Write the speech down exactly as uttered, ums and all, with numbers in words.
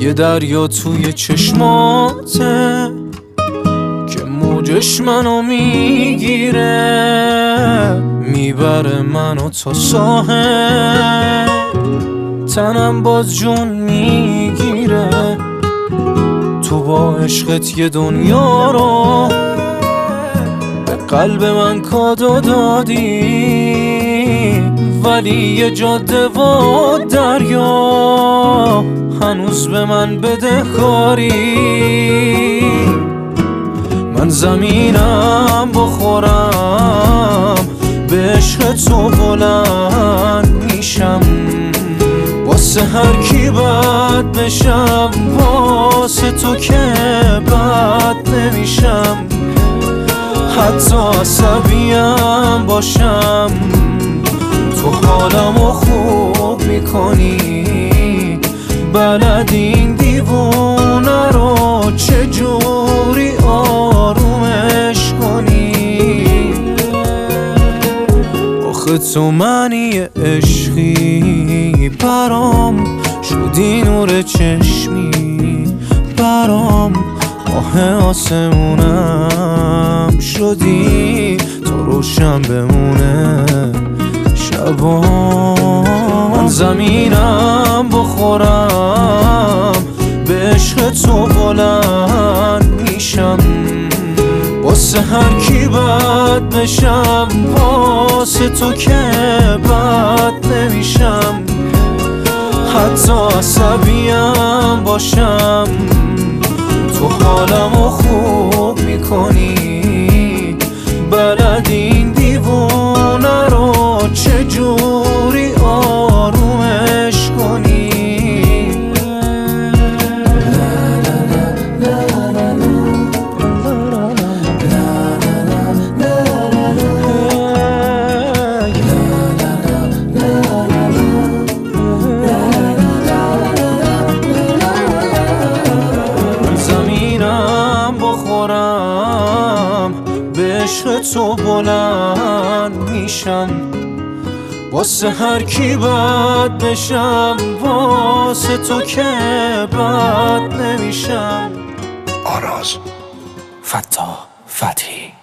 یه دریا توی چشماته که موجش منو میگیره، میبره منو تا ساحل، تنم باز جون میگیره. تو با عشقت یه دنیا رو به قلب من کادو دادی، ولی یه جاده و دریا هنوز به من بدهکاری. من زمینم بخورم به عشق تو بلند میشم، واسه هر کی بد بشم، واسه تو که بد نمیشم. حتی عصبیم باشم تو حالمو خوب میکنی، بلد این دیوونه رو چجوری آرومش کنی. آخه تو منی عشقی، برام شدی نور چشمی، برام ماه آسمونم شدی، تو روشن بمونه شبا. من زمینم بخورم به عشق تو بلند میشم، واسه هر کی بد بشم، واسه تو که بد نمیشم. حتی عصبیم باشم تو حالمو خوب میکنی، بلد این دیوونه رو چجوری آرومش کنی. به عشق تو بلند میشم، واسه هر کی بد بشم، واسه تو که بد نمیشم. آراز فتاح فتحی.